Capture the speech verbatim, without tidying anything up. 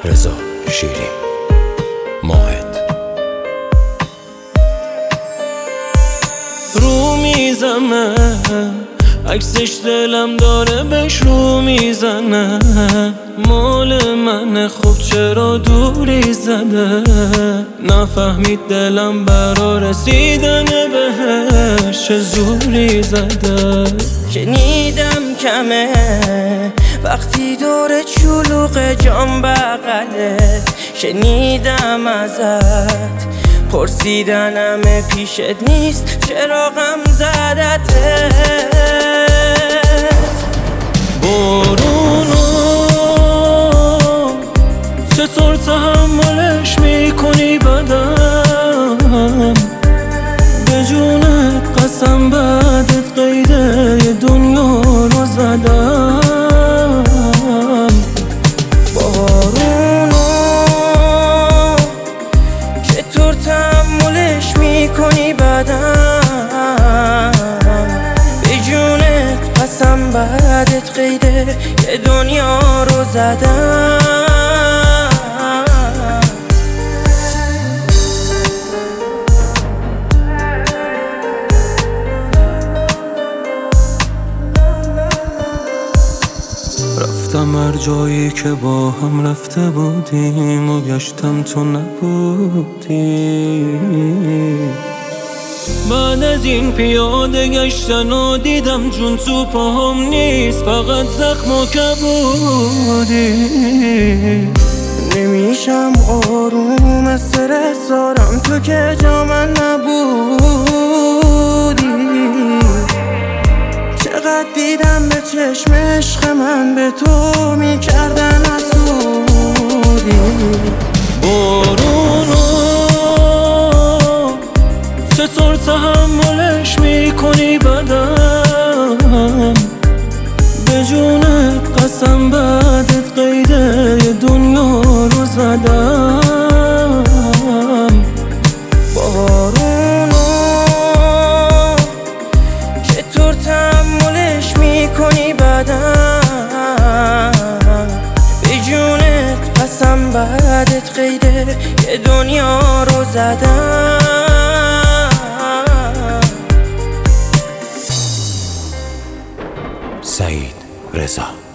رضا شیری ماهد. رو میزنه عکسش دلم داره بهش رو میزنه، مال منه خب چرا دوری زده، نفهمید دلم برا رسیدن بهش چه زوری زده. شنیدم کمه وقتی دور چلوق جام بغله، شنیدم ازت پرسیدنم پیشت نیست چرا غم زدته. بارونو چطور تحملش میکنی بدم، به جونت قسم بعدت قیده ی دنیا رو زدم. بارونو چطور تحملش میکنی بدم، به جونت قسم بعدت قیده ی دنیا رو زدم. رفتم هر جایی که با هم رفته بودیم و گشتم تو نبودی، بعد از این پیاده گشتن و دیدم جون تو پاهم نیست فقط زخم و کبودی. نمیشم آروم استرس دارم تو که جا من نبودی، چقدر دیدم به چشم عشق من به تو میکردن حسودی. بارونو چطور تحملش میکنی بدم، به جونت قسم بعدت قیده ی دنیا رو زدم. بارونو چطور تحملش میکنی بدم، به جونت قسم بعدت قیده ی دنیا رو زدم. سعید رضا.